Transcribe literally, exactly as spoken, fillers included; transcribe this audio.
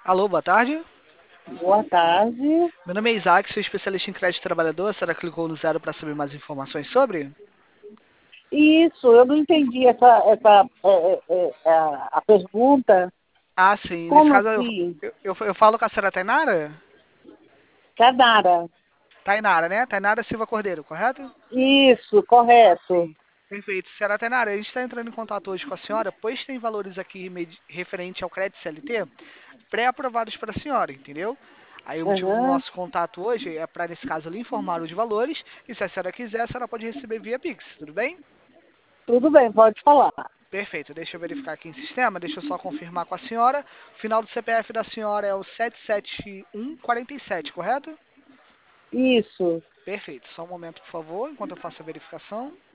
Alô, boa tarde. Boa tarde. Meu nome é Isaac, sou especialista em crédito trabalhador. A senhora clicou no zero para saber mais informações sobre? Isso, eu não entendi essa, essa é, é, é, é, a, a pergunta. Ah, sim. Nesse Como caso, eu, assim? eu, eu, eu falo com a senhora Tainara? Canara. Tainara, né? Tainara Silva Cordeiro, correto? Isso, correto. Sim. Perfeito. Senhora Tainara, a gente está entrando em contato hoje com a senhora, pois tem valores aqui medi- referente ao crédito C L T pré-aprovados para a senhora, entendeu? Aí o motivo do Aham. nosso contato hoje é para, nesse caso, lhe informar os valores e se a senhora quiser, a senhora pode receber via Pix, tudo bem? Tudo bem, pode falar. Perfeito, deixa eu verificar aqui em sistema, deixa eu só confirmar com a senhora. O final do C P F da senhora é o sete sete um quatro sete, correto? Isso. Perfeito, só um momento, por favor, enquanto eu faço a verificação.